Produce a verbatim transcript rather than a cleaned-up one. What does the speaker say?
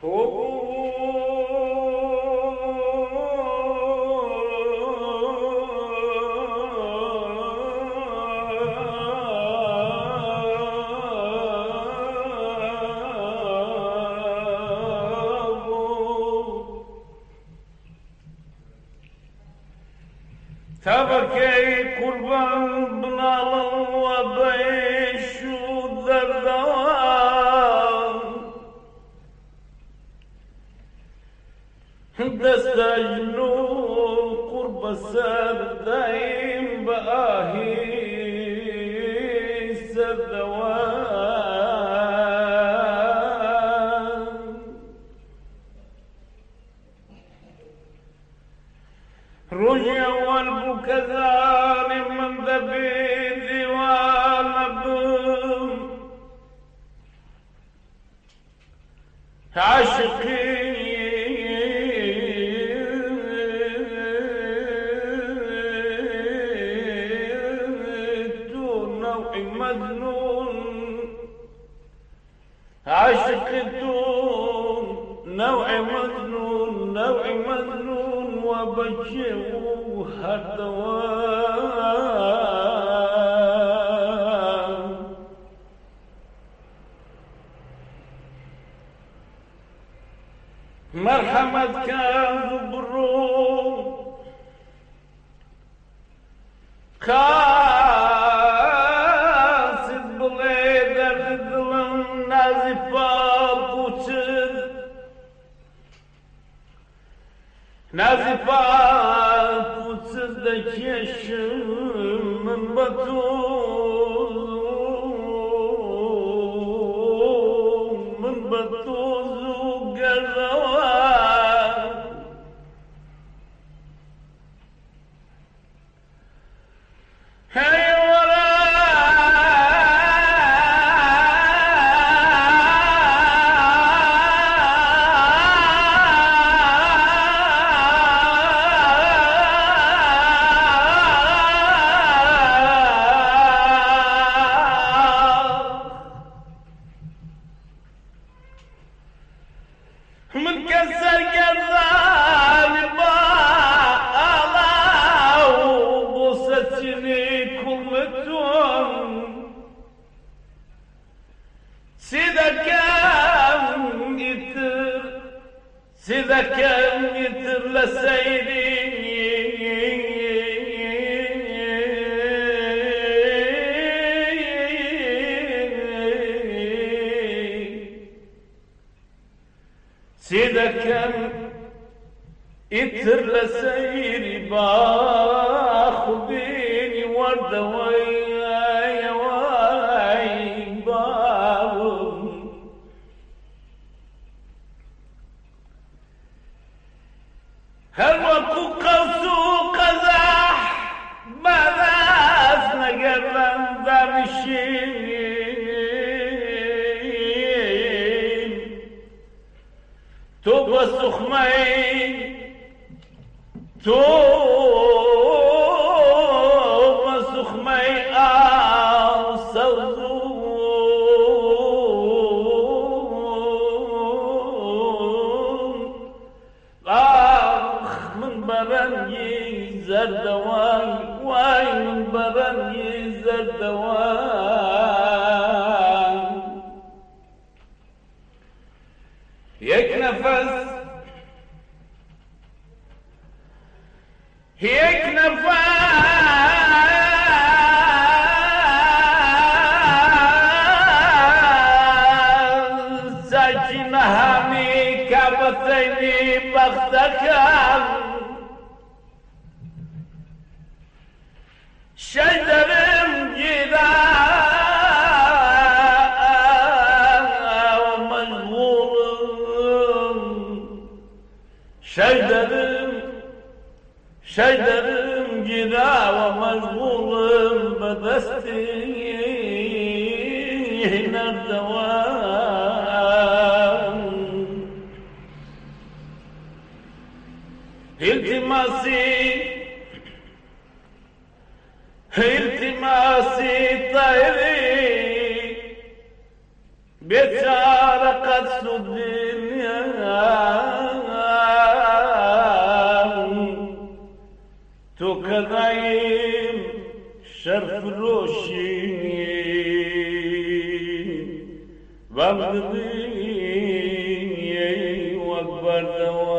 تبكي قربان بنال وبيش الدردوان دستجلو قرب السردين بآهي السردوان رجع والبكذان من ذبيذ والنبم عاشقي نوع مجنون عاشقي نوع مجنون نوع مجنون وبجوا هالدوام مرحمة كان بالروم قاصد بليدر ظلم نازفة بوتد نازفة بوتد كيشم من بطوز من بطوز وقزوان هاي من كسر قذان بالا وبوستني كلمتهم سيدا كان يتر سيدا كان يتر لسيدي سيدا كان يتر لسيري باخذيني وردة ويا واي بابم هل وكو قوسو قزاح ماذا أسنقبا دامشين توبة سخمين توبة سخمين آه سوزون آخ من برني زردوان واي من برني زردوان يك نفس هيك نفس ساجنها مي كابتيني بختك شجرم جدا ومجبور شجرم شجرم جدا ومشغول بدستي هنا الدوام التماسي التماسي طيري بشارقة الدنيا تو کدایم شرف روشی وقتی و اکبر دوام